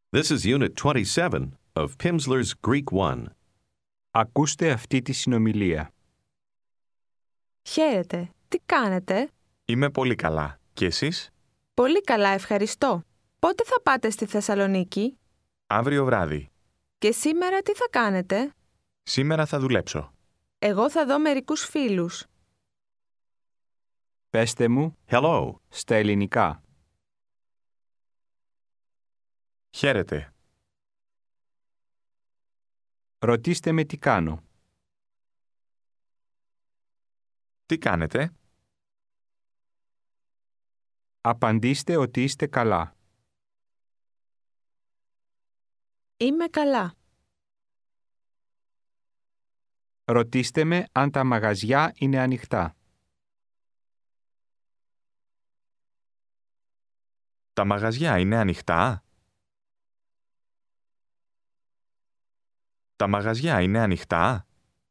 This is Unit 27 of Pimsleur's Greek 1. Ακούστε αυτή τη συνομιλία. Χαίρετε. Τι κάνετε? Είμαι πολύ καλά. Και εσείς? Πολύ καλά, ευχαριστώ. Πότε θα πάτε στη Θεσσαλονίκη? Αύριο βράδυ. Και σήμερα τι θα κάνετε? Σήμερα θα δουλέψω. Εγώ θα δω μερικούς φίλους. Πέστε μου Hello. στα ελληνικά. Χαίρετε. Ρωτήστε με τι κάνω. Τι κάνετε? Απαντήστε ότι είστε καλά. Είμαι καλά. Ρωτήστε με αν τα μαγαζιά είναι ανοιχτά. Τα μαγαζιά είναι ανοιχτά? Τα μαγαζιά είναι ανοιχτά?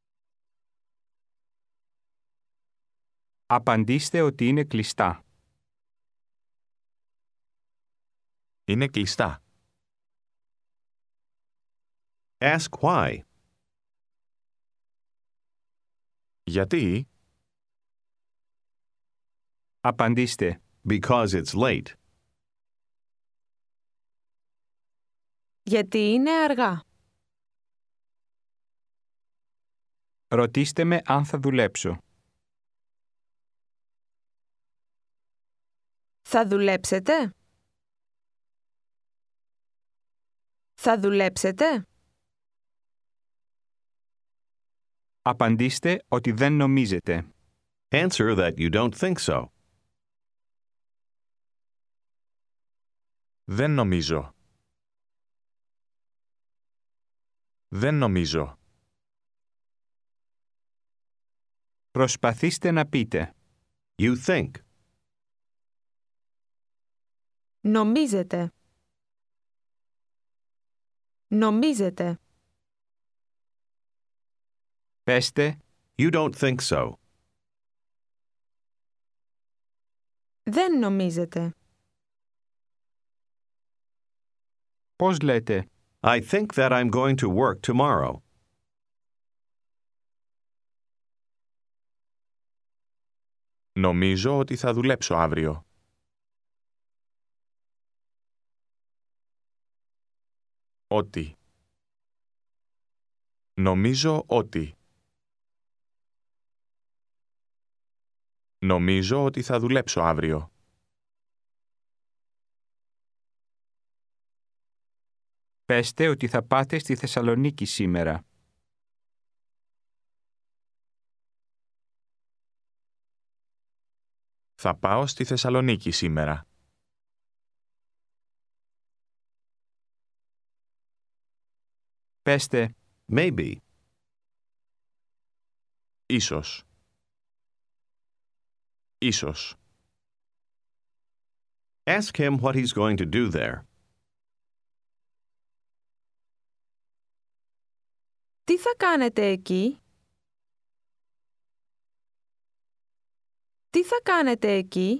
Απαντήστε ότι είναι κλειστά. Είναι κλειστά. Ask why. Γιατί? Απαντήστε. Because it's late. Γιατί είναι αργά. Ρωτήστε με αν θα δουλέψω. Θα δουλέψετε? Θα δουλέψετε? Απαντήστε ότι δεν νομίζετε. Answer that you don't think so. Δεν νομίζω. Δεν νομίζω. Προσπαθήστε να πείτε. You think. Νομίζετε. Νομίζετε. Πέστε. You don't think so. Δεν νομίζετε. Πώς λέτε. I think that I'm going to work tomorrow. Νομίζω ότι θα δουλέψω αύριο. Ότι. Νομίζω ότι. Νομίζω ότι θα δουλέψω αύριο. Πέστε ότι θα πάτε στη Θεσσαλονίκη σήμερα. Θα πάω στη Θεσσαλονίκη σήμερα. Πέστε. Maybe. Ίσως. Ίσως. Ask him what he's going to do there. Τι θα κάνετε εκεί? Τι θα κάνετε εκεί?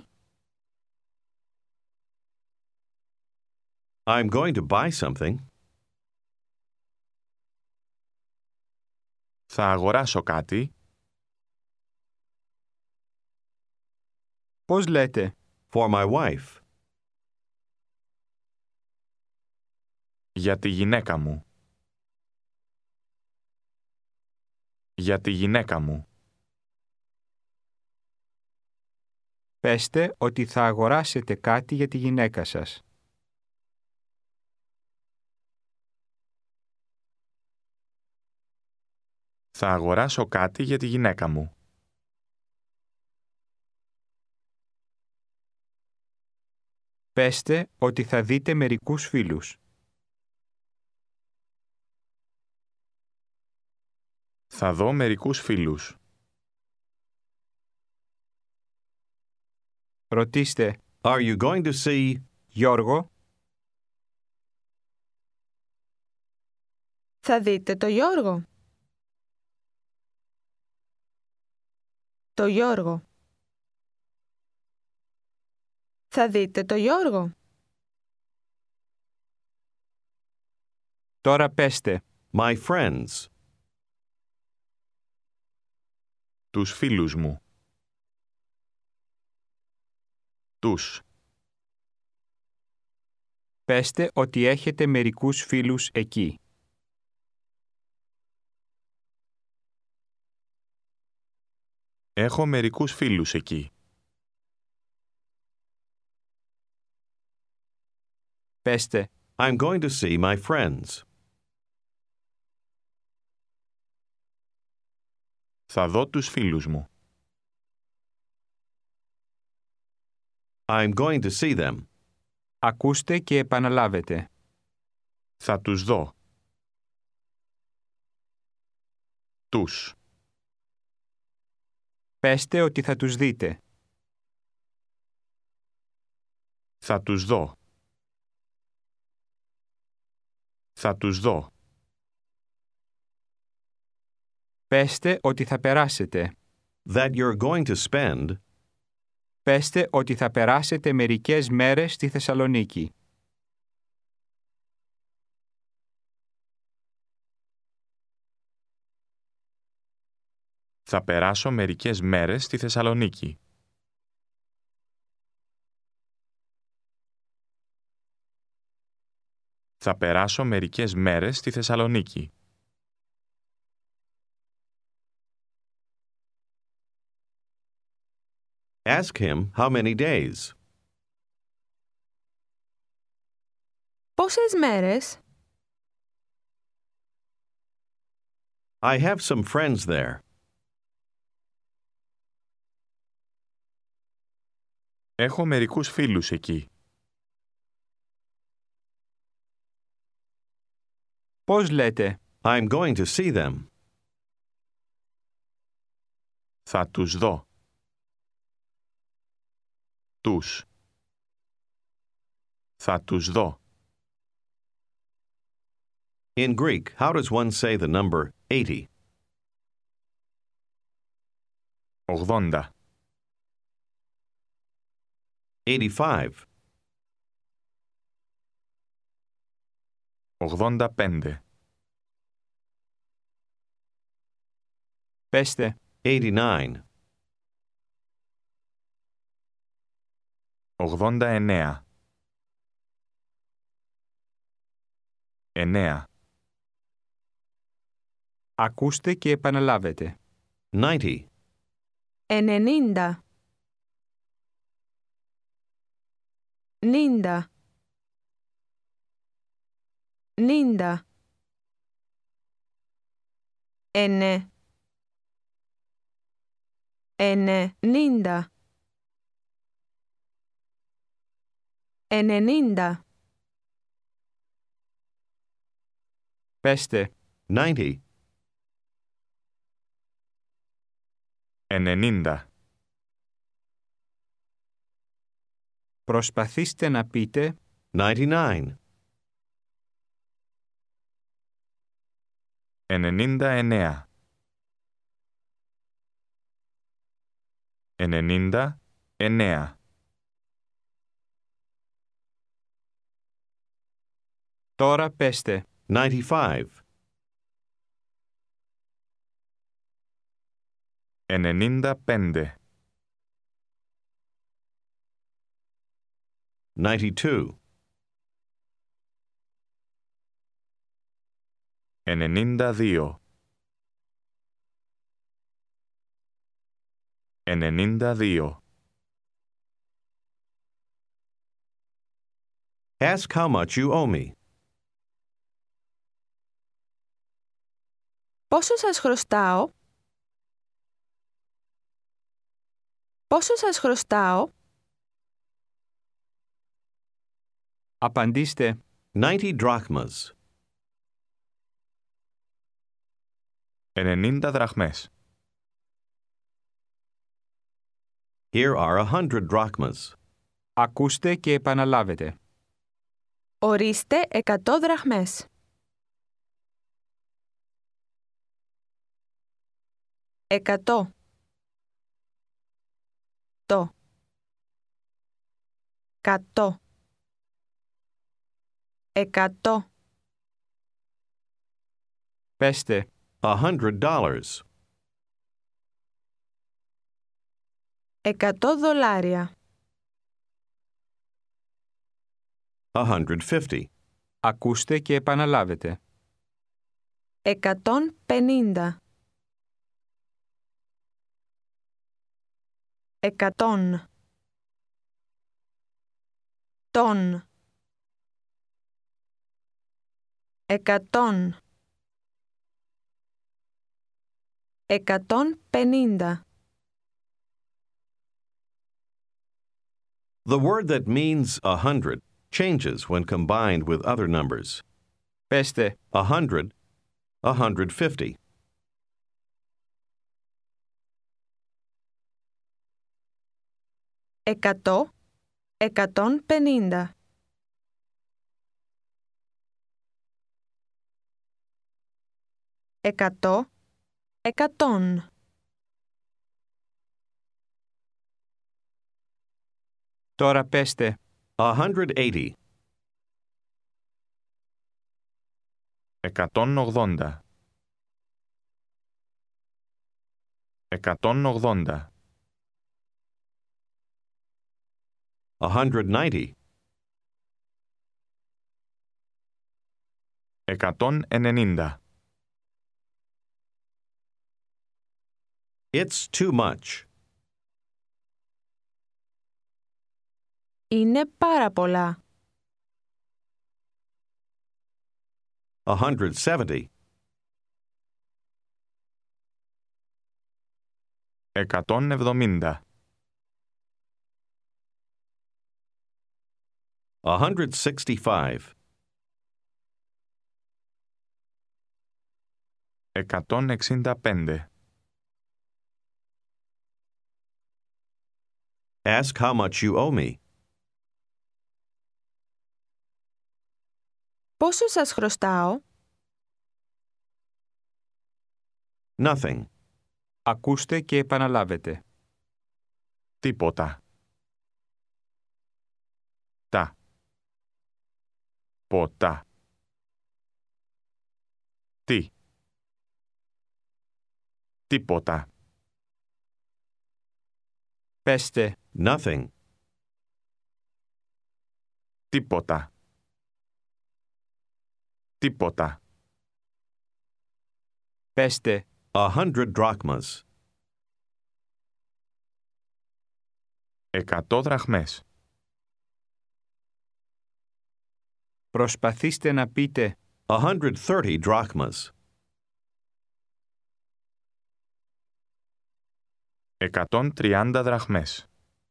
I'm going to buy something. Θα αγοράσω κάτι. Πώς λέτε. For my wife. Για τη γυναίκα μου. Για τη γυναίκα μου. Πέστε ότι θα αγοράσετε κάτι για τη γυναίκα σας. Θα αγοράσω κάτι για τη γυναίκα μου. Πέστε ότι θα δείτε μερικούς φίλους. Θα δω μερικούς φίλους. Ρωτήστε. Are you going to see? Γιώργο. Θα δείτε το Γιώργο. Το Γιώργο. Θα δείτε το Γιώργο. Τώρα πέστε. My friends. Τους φίλους μου. Τους. Πέστε ότι έχετε μερικούς φίλους εκεί. Έχω μερικούς φίλους εκεί. Πέστε. I'm going to see my friends. Θα δω τους φίλους μου. I'm going to see them. Ακούστε και επαναλάβετε. Θα τους δω. Τους. Πέστε ότι θα τους δείτε. Θα τους δω. Θα τους δω. Πέστε ότι θα περάσετε. That you're going to spend. Πέστε ότι θα περάσετε μερικές μέρες στη Θεσσαλονίκη. Θα περάσω μερικές μέρες στη Θεσσαλονίκη. Θα περάσω μερικές μέρες στη Θεσσαλονίκη. Ask him how many days. Πόσες μέρες? I have some friends there. Έχω μερικούς φίλους εκεί. Πώς λέτε? I'm going to see them. Θα τους δω. Τους. Θα τους δω. In Greek, how does one say the number 80? 80. 85. 85. Πέστε. 89. 89. 9. Ακούστε και επαναλάβετε. 90. 90. 90. 90. 90. 90. 90. Πέστε. 90. 90. Προσπαθήστε να πείτε 99. 99. 99. Τώρα πέστε. 95. 95. 92. 92. 92. Ask how much you owe me. Πόσο σας χρωστάω? Πόσο σας χρωστάω? Απαντήστε. 90 drachmas. 90 δραχμές. Here are 100 drachmas. Ακούστε και επαναλάβετε. Ορίστε 100 δραχμές. 100. Το. 100. 100. Πέστε $100. $100. $150. Ακούστε και επαναλάβετε. 150. 100. Τόν. 100. 150. The word that means 100 changes when combined with other numbers. Πέστε 100, 150. Εκατό, 150. Εκατό, 100. Τώρα πέστε 180. 180. 180. 190. 190. It's too much. Είναι πάρα πολλά. 170. 170. 165. 165. Ask how much you owe me. Πόσο σας χρωστάω? Nothing. Ακούστε και επαναλάβετε. Τίποτα. Τα. Ποτα. Τι. Τίποτα. Πέστε Nothing. Τίποτα. Τίποτα. Πέστε 100 drachmas. 100 δραχμές. Προσπαθήστε να πείτε 130 drachmas. 130 δραχμές.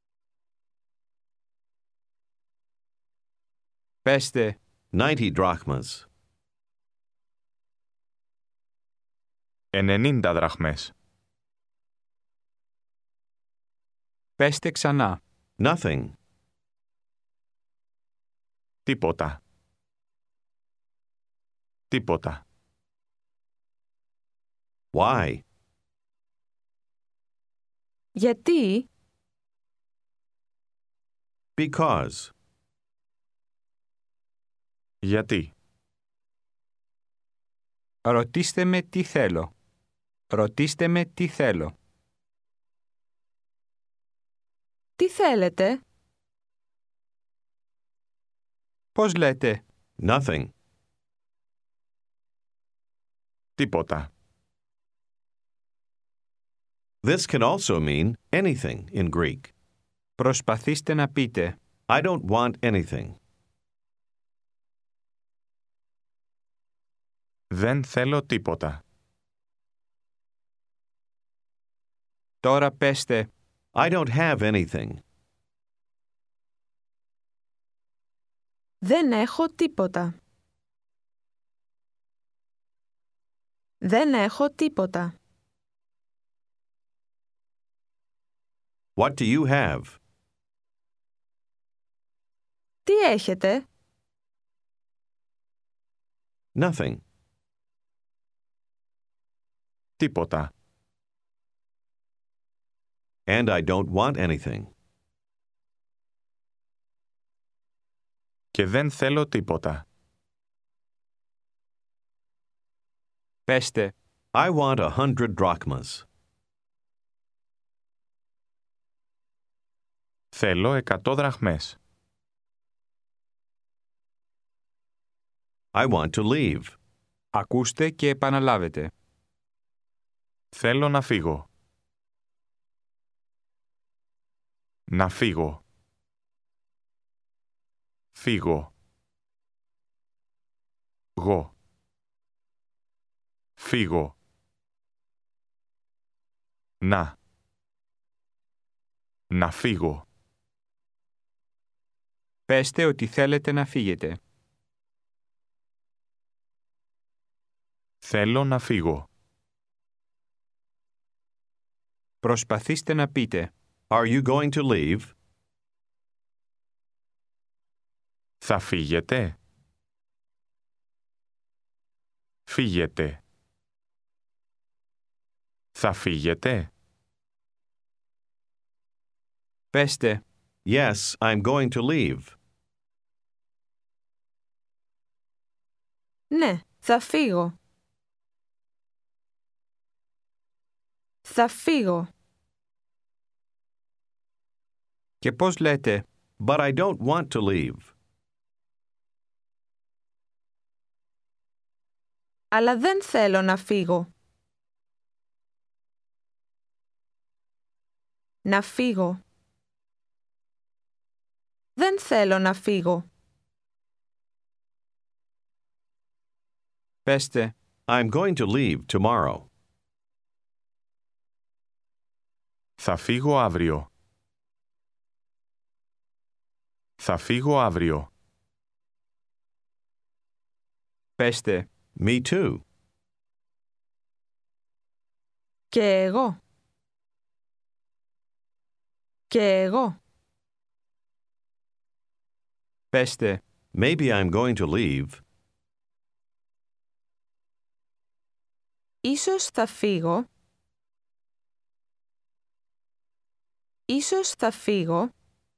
Πέστε 90 drachmas. 90 δραχμές. Πέστε ξανά. Nothing. Τίποτα. Τίποτα. Why? Γιατί? Because. Γιατί. Ρωτήστε με τι θέλω. Ρωτήστε με τι θέλω. Τι θέλετε? Πώς λέτε? Nothing. Τίποτα. This can also mean anything in Greek. Προσπαθήστε να πείτε I don't want anything. Δεν θέλω τίποτα. Τώρα πέστε I don't have anything. Δεν έχω τίποτα. Δεν έχω τίποτα. What do you have? Τι έχετε? Nothing. Τίποτα. And I don't want anything. Και δεν θέλω τίποτα. Πέστε, I want 100 drachmas. Θέλω 100 δραχμές. I want to leave. ακούστε και επαναλάβετε. Θέλω να φύγω. Να φύγω. Φύγω. Γω. Φύγω. Να. Να φύγω. Πέστε ότι θέλετε να φύγετε. Θέλω να φύγω. Προσπαθήστε να πείτε. Are you going to leave? Θα φύγετε? Φύγετε. Θα φύγετε? Πέστε, Yes, I'm going to leave. Ναι, θα φύγω. Θα φύγω. και πώς λέτε. But I don't want to leave. Αλλά δεν θέλω να φύγω. Να φύγω. Δεν θέλω να φύγω. Πέστε, I'm going to leave tomorrow. Θα φύγω αύριο. Θα φύγω αύριο. πέστε, Me too. Και εγώ. Και εγώ. πέστε, Maybe I'm going to leave. Ίσως θα φύγω. Ίσως θα φύγω.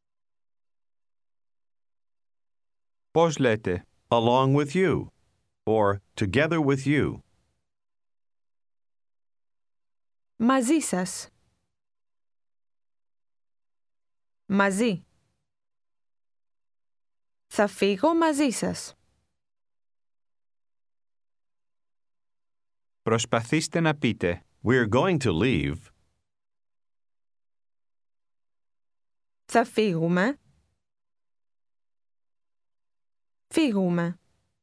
πώς λέτε. Along with you. Or together with you. Μαζί σας. Μαζί. Θα φύγω μαζί σας. Προσπαθήστε να πείτε. We're going to leave. Θα φύγουμε. Φύγουμε.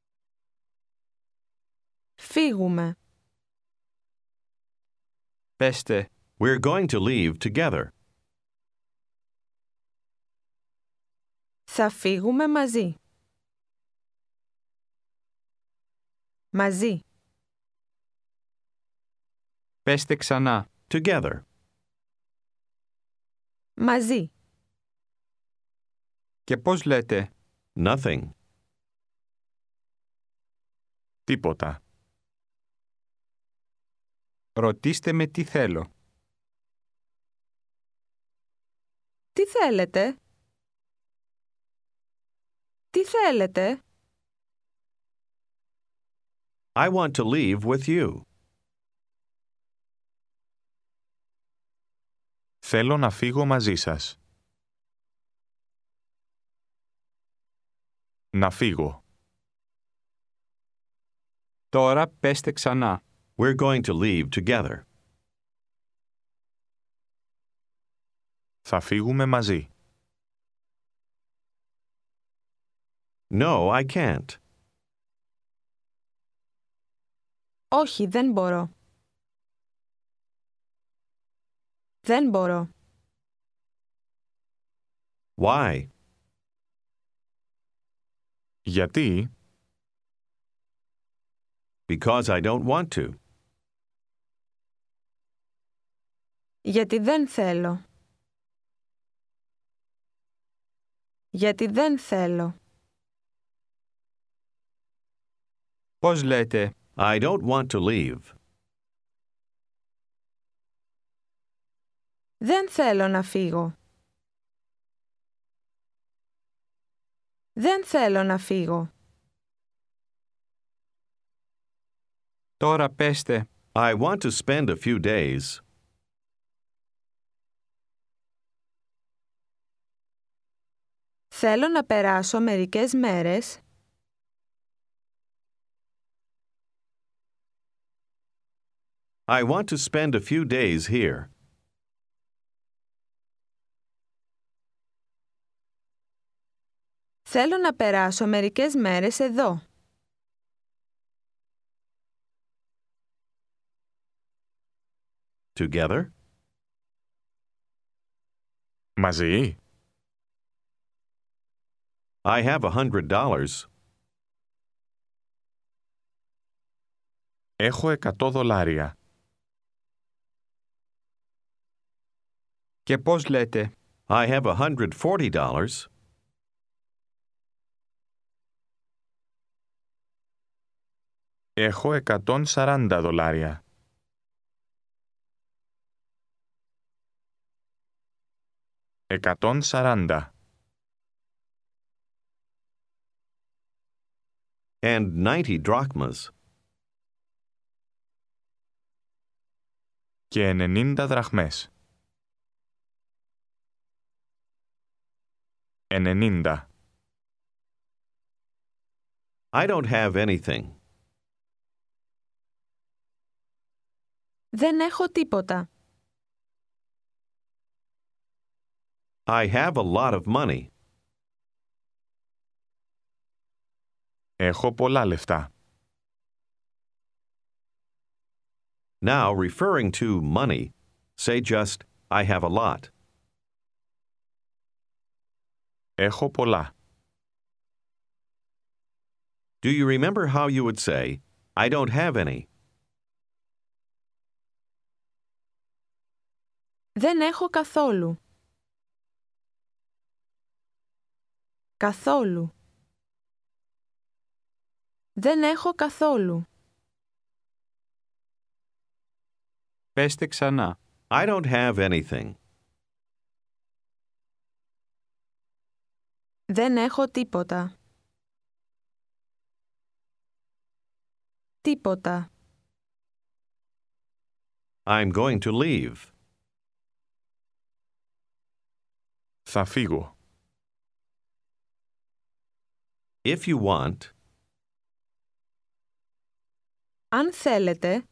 Φύγουμε. Πέστε, We're going to leave together. Θα φύγουμε μαζί. Μαζί. πέστε ξανά. Together. Μαζί. Και πώς λέτε. Nothing. Τίποτα. Ρωτήστε με τι θέλω. Τι θέλετε? Τι θέλετε? I want to leave with you. Θέλω να φύγω μαζί σας. Να φύγω. Τώρα πέστε ξανά. We're going to leave together. Θα φύγουμε μαζί. No, I can't. Όχι, δεν μπορώ. Δεν μπορώ. Why? Γιατί? Because I don't want to. Γιατί δεν θέλω. Γιατί δεν θέλω. Πώς λέτε. I don't want to leave. Δεν θέλω να φύγω. Δεν θέλω να φύγω. Τώρα πέστε. I want to spend a few days. Θέλω να περάσω μερικές μέρες. I want to spend a few days here. Θέλω να περάσω μερικές μέρες εδώ. Together? Μαζί? I have $100. Έχω $100. Και πώς λέτε? I have $140. Έχω $140. $140. And 90 drachmas. Και 90 δραχμές. 90. I don't have anything. Δεν έχω τίποτα. I have a lot of money. Έχω πολλά λεφτά. Now, referring to money, say just, I have a lot. Έχω πολλά. Do you remember how you would say, I don't have any? Δεν έχω καθόλου. Καθόλου. Δεν έχω καθόλου. Πέστε ξανά. I don't have anything. Δεν έχω τίποτα. Τίποτα. I'm going to leave. Θα φύγω. If you want, Αν θέλετε,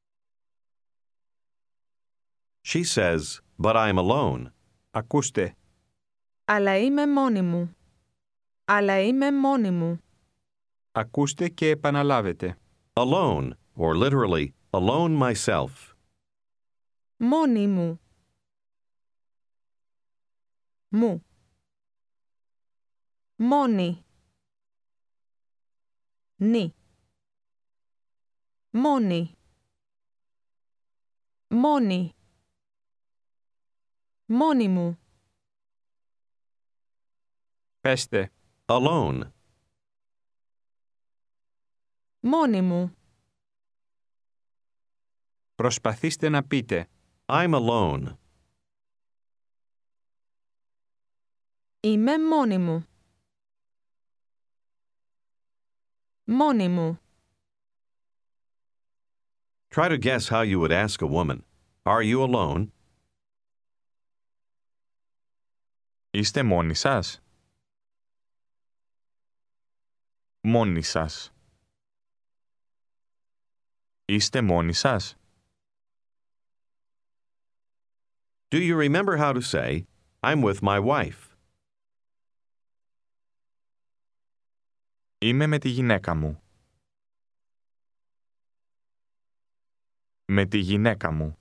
she says, but I'm alone. Ακούστε. αλλά είμαι μόνη μου. Αλλά είμαι μόνη μου. Ακούστε και επαναλάβετε. Alone, or literally, alone myself. Μόνη μου. Μου. Μόνη. Νη. Μόνη. Μόνη. Μόνη μου. Πέστε. Alone. Μόνη μου. Προσπαθήστε να πείτε. I'm alone. Είμαι μόνη μου. Μόνη μου. Try to guess how you would ask a woman, are you alone? Είστε μόνοι σας? Μόνοι σας. Είστε μόνοι σας? Do you remember how to say, I'm with my wife? Είμαι με τη γυναίκα μου. Με τη γυναίκα μου.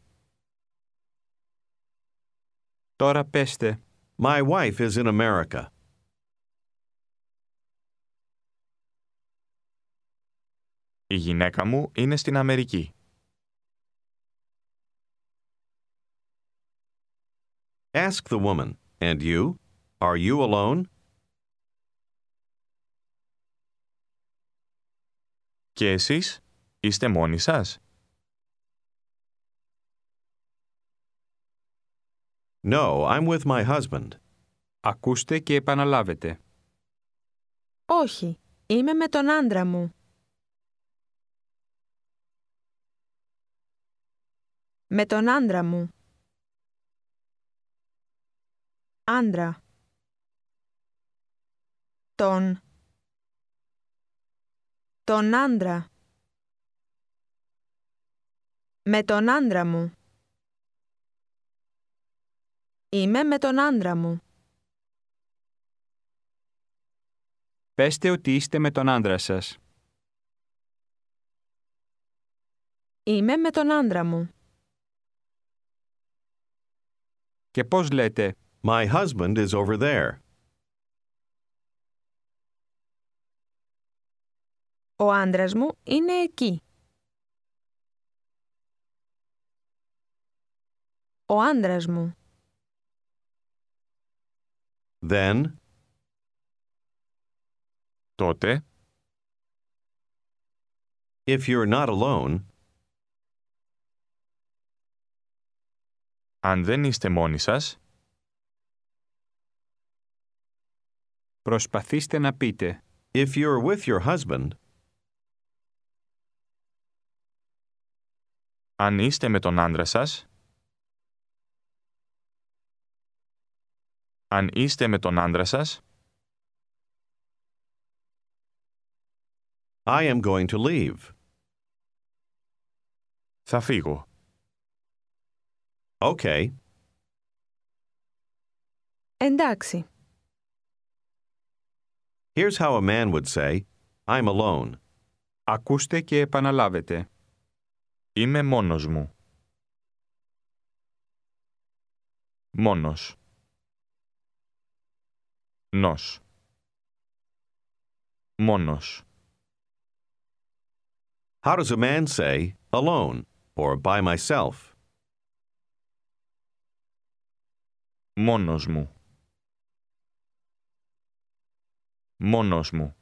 Τώρα πέστε. My wife is in America. Η γυναίκα μου είναι στην Αμερική. Ask the woman, and you? Are you alone? Και εσείς, είστε μόνοι σας? No, I'm with my husband. Ακούστε και επαναλάβετε. Όχι, είμαι με τον άντρα μου. Με τον άντρα μου. Άντρα. Τον άντρα. Με τον άντρα μου. Είμαι με τον άντρα μου. Πέστε ότι είστε με τον άντρα σας. Είμαι με τον άντρα μου. Και πώς λέτε My husband is over there. Ο άντρας μου είναι εκεί. Ο άντρας μου. Then, τότε, if you're not alone, αν δεν είστε μόνοι σας, προσπαθήστε να πείτε if you're with your husband, αν είστε με τον άντρα σας, αν είστε με τον άντρα σας, I am going to leave. θα φύγω. Okay. Εντάξει. Here's how a man would say, I'm alone. ακούστε και επαναλάβετε. Είμαι μόνος μου. Μόνος. Νος. Μόνος. How does a man say, alone, or by myself? Μόνος μου. Μόνος μου.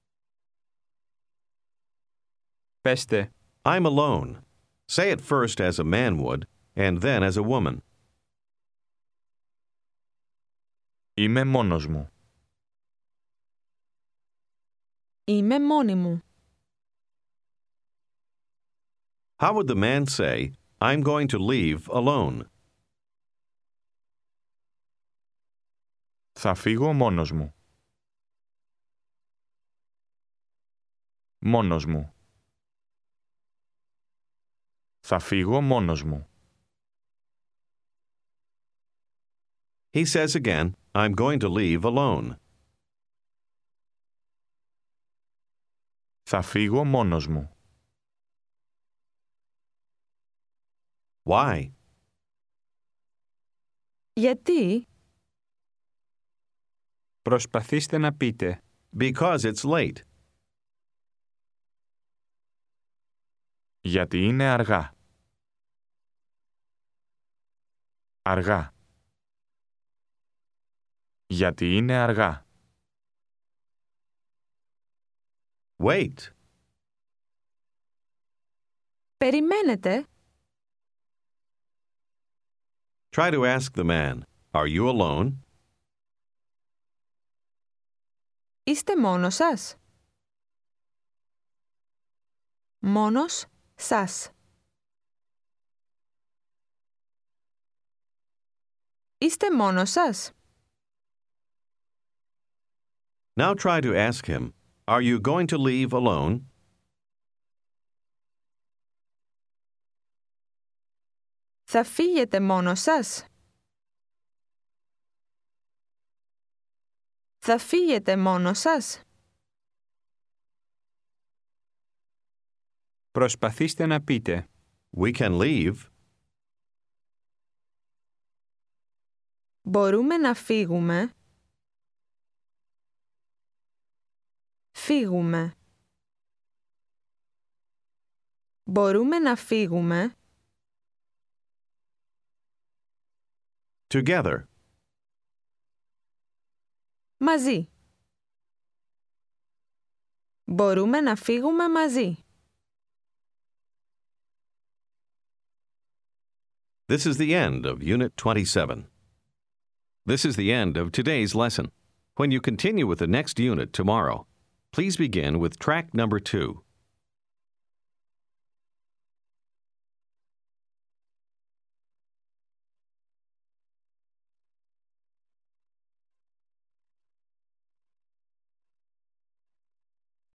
Πέστε I'm alone. Say it first as a man would, and then as a woman. Είμαι μόνος μου. Είμαι μόνη μου. How would the man say, I'm going to leave alone? Θα φύγω μόνος μου. Μόνος μου. Θα φύγω μόνος μου. He says again, I'm going to leave alone. Θα φύγω μόνος μου. Why? Γιατί? προσπαθήστε να πείτε Because it's late. Γιατί είναι αργά. Αργά. Γιατί είναι αργά. Wait. Περιμένετε. Try to ask the man, are you alone? Είστε μόνος σας. Μόνος σας. Είστε μόνος σας. Now try to ask him, are you going to leave alone? Θα φύγετε μόνος σας. Θα φύγετε μόνος σας. προσπαθήστε να πείτε We can leave. Μπορούμε να φύγουμε. Φύγουμε. Μπορούμε να φύγουμε. Together. Μαζί. Μπορούμε να φύγουμε μαζί. This is the end of Unit 27. This is the end of today's lesson. When you continue with the next unit tomorrow, please begin with track number 2.